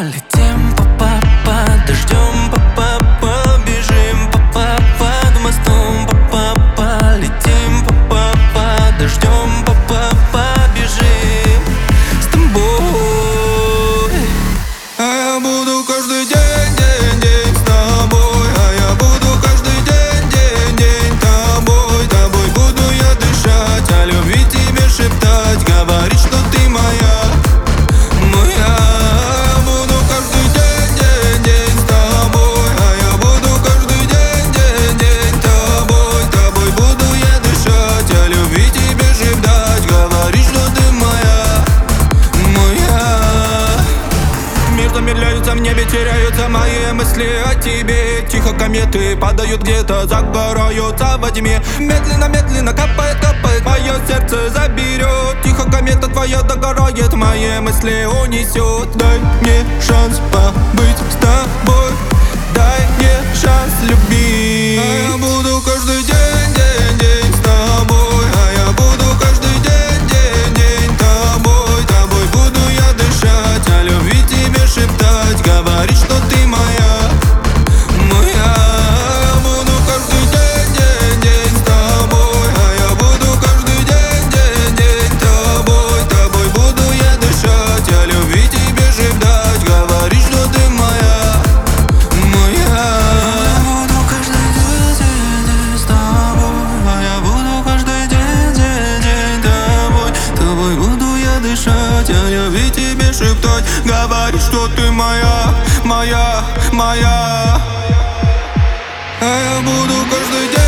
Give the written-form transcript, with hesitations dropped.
Летим по дождем по бежим по под мостом по летим по дождем по бежим с тобой. А я буду каждый день с тобой. А я буду каждый день тобой. Тобой буду я дышать, о любви тебе шептать, говорить, что ты моя. Замедляются в небе, теряются мои мысли о тебе. Тихо кометы падают где-то, загораются во тьме. Медленно капает, мое сердце заберет. Тихо комета твоя догорает, мои мысли унесет. Дай мне шанс побыть с тобой, дай мне шанс любить. А я буду каждый день с тобой. А я буду каждый день тобой. Тобой буду я дышать, о любви тебе шептать, говорить, что ты моя. Я буду каждый день с тобой. А я буду каждый день тобой. Тобой буду я дышать, о любви тебе шептать, говорить, что ты моя. Я буду каждый день с тобой. А я буду каждый день тобой. Тобой буду я дышать, о любви тебе шептать, Говорить, что ты моя. А я буду каждый день